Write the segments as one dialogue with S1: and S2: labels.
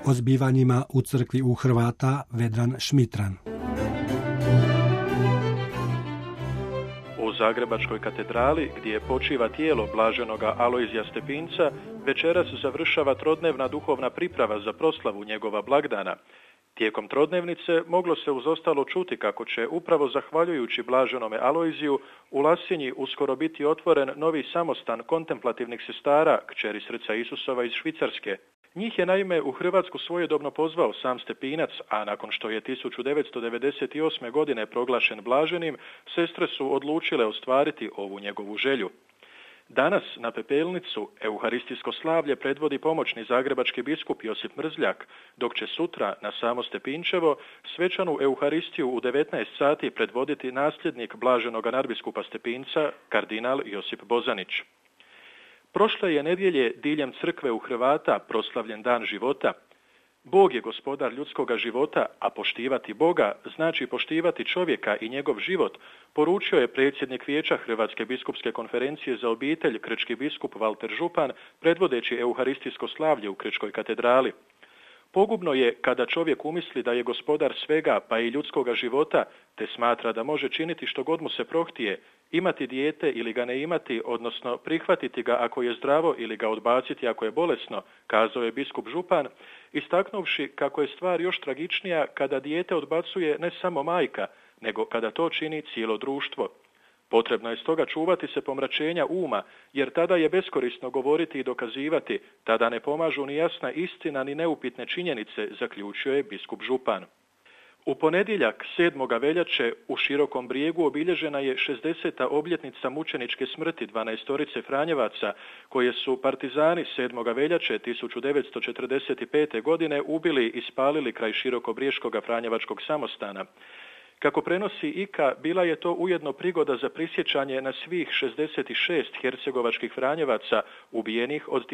S1: o zbivanjima u crkvi u Hrvata Vedran Šmitran.
S2: U Zagrebačkoj katedrali, gdje počiva tijelo blaženoga Alojzija Stepinca, večeras završava trodnevna duhovna priprava za proslavu njegova blagdana. Tijekom trodnevnice moglo se uz ostalo čuti kako će upravo zahvaljujući blaženome Alojziju u Lasinji uskoro biti otvoren novi samostan kontemplativnih sestara, kćeri Srca Isusova iz Švicarske. Njih je naime u Hrvatsku svojedobno pozvao sam Stepinac, a nakon što je 1998. godine proglašen blaženim, sestre su odlučile ostvariti ovu njegovu želju. Danas na pepelnicu euharistijsko slavlje predvodi pomoćni zagrebački biskup Josip Mrzljak, dok će sutra na samo Stepinčevo svečanu euharistiju u 19 sati predvoditi nasljednik blaženoga nadbiskupa Stepinca, kardinal Josip Bozanić. Prošle je nedjelje diljem crkve u Hrvata proslavljen dan života. Bog je gospodar ljudskoga života, a poštivati Boga znači poštivati čovjeka i njegov život, poručio je predsjednik Vijeća Hrvatske biskupske konferencije za obitelj, krčki biskup Valter Župan, predvodeći euharistijsko slavlje u Krčkoj katedrali. Pogubno je kada čovjek umisli da je gospodar svega, pa i ljudskoga života, te smatra da može činiti što god mu se prohtije, imati dijete ili ga ne imati, odnosno prihvatiti ga ako je zdravo ili ga odbaciti ako je bolesno, kazao je biskup Župan, istaknuvši kako je stvar još tragičnija kada dijete odbacuje ne samo majka, nego kada to čini cijelo društvo. Potrebno je stoga čuvati se pomračenja uma, jer tada je beskorisno govoriti i dokazivati, tada ne pomažu ni jasna istina ni neupitne činjenice, zaključio je biskup Župan. U ponedjeljak 7. veljače u Širokom Brijegu obilježena je 60. obljetnica mučeničke smrti 12 Franjevaca, koje su partizani 7. veljače 1945. godine ubili i spalili kraj Širokobriješkoga Franjevačkog samostana. Kako prenosi IKA, bila je to ujedno prigoda za prisjećanje na svih 66 hercegovačkih Franjevaca ubijenih od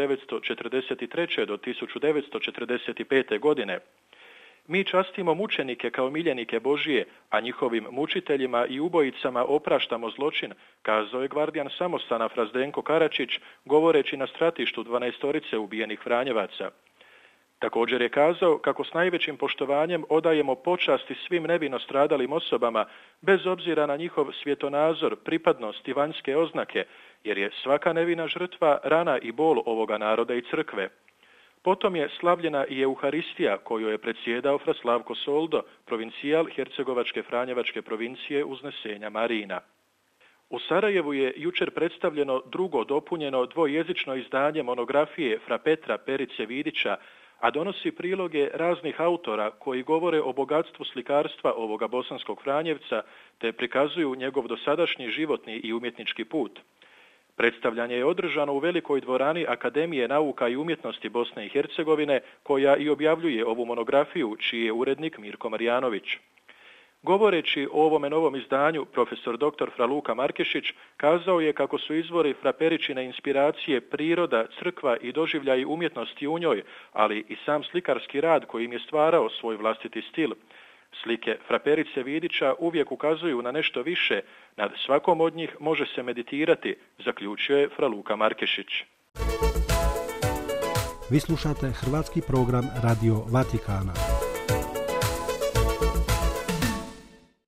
S2: 1943. do 1945. godine. Mi častimo mučenike kao miljenike Božije, a njihovim mučiteljima i ubojicama opraštamo zločin, kazao je gvardijan samostana Frazdenko Karačić, govoreći na stratištu 12 ubijenih Franjevaca. Također je kazao kako s najvećim poštovanjem odajemo počasti svim nevino stradalim osobama, bez obzira na njihov svjetonazor, pripadnost i vanjske oznake, jer je svaka nevina žrtva rana i bol ovoga naroda i crkve. Potom je slavljena i Euharistija, koju je predsjedao fra Slavko Soldo, provincijal Hercegovačke Franjevačke provincije Uznesenja Marina. U Sarajevu je jučer predstavljeno drugo dopunjeno dvojezično izdanje monografije fra Petra Perice Vidića, a donosi priloge raznih autora koji govore o bogatstvu slikarstva ovoga bosanskog Franjevca, te prikazuju njegov dosadašnji životni i umjetnički put. Predstavljanje je održano u velikoj dvorani Akademije nauka i umjetnosti Bosne i Hercegovine, koja i objavljuje ovu monografiju, čiji je urednik Mirko Marjanović. Govoreći o ovome novom izdanju, profesor dr. fra Luka Markešić kazao je kako su izvori fra Peričine inspiracije priroda, crkva i doživljaj umjetnosti u njoj, ali i sam slikarski rad kojim je stvarao svoj vlastiti stil. Slike fra Perice Vidića uvijek ukazuju na nešto više, nad svakom od njih može se meditirati, zaključio je fra Luka Markešić.
S1: Vi slušate hrvatski program Radio Vatikana.